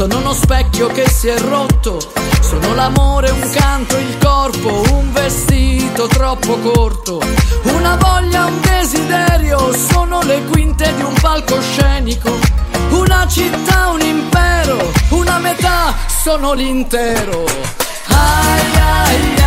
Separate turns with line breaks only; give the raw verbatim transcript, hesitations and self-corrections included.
Sono uno specchio che si è rotto, sono l'amore, un canto, il corpo, un vestito troppo corto, una voglia, un desiderio, sono le quinte di un palcoscenico, una città, un impero, una metà, sono l'intero. Ai ai